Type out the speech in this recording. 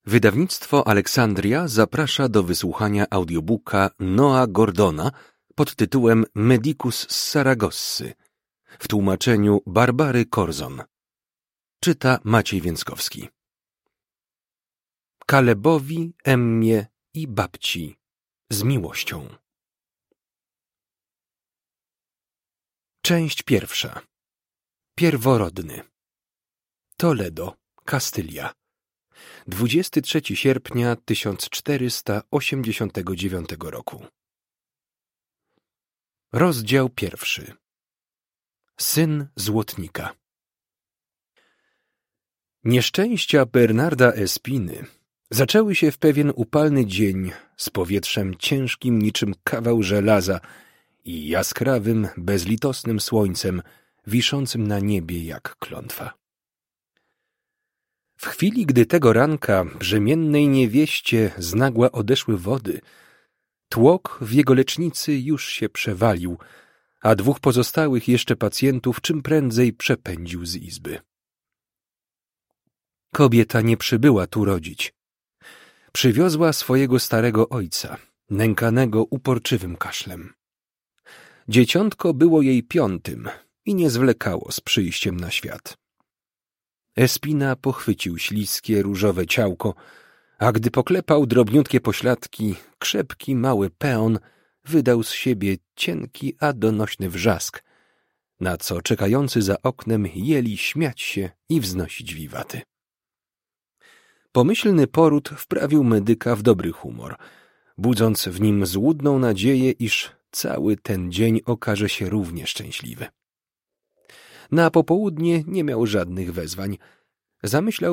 Wydawnictwo Aleksandria zaprasza do wysłuchania audiobooka Noa Gordona pod tytułem Medicus z Saragossy w tłumaczeniu Barbary Korzon. Czyta Maciej Więckowski. Kalebowi, Emmie i babci z miłością. Część pierwsza. Pierworodny. Toledo, Kastylia. 23 sierpnia 1489 roku. Rozdział pierwszy. Syn złotnika. Nieszczęścia Bernarda Espiny zaczęły się w pewien upalny dzień z powietrzem ciężkim niczym kawał żelaza i jaskrawym, bezlitosnym słońcem wiszącym na niebie jak klątwa. W chwili, gdy tego ranka brzemiennej niewieście z nagła odeszły wody, tłok w jego lecznicy już się przewalił, a dwóch pozostałych jeszcze pacjentów czym prędzej przepędził z izby. Kobieta nie przybyła tu rodzić. Przywiozła swojego starego ojca, nękanego uporczywym kaszlem. Dzieciątko było jej 5. i nie zwlekało z przyjściem na świat. Espina pochwycił śliskie, różowe ciałko, a gdy poklepał drobniutkie pośladki, krzepki mały peon wydał z siebie cienki, a donośny wrzask, na co czekający za oknem jęli śmiać się i wznosić wiwaty. Pomyślny poród wprawił medyka w dobry humor, budząc w nim złudną nadzieję, iż cały ten dzień okaże się równie szczęśliwy. Na popołudnie nie miał żadnych wezwań. Zamyślał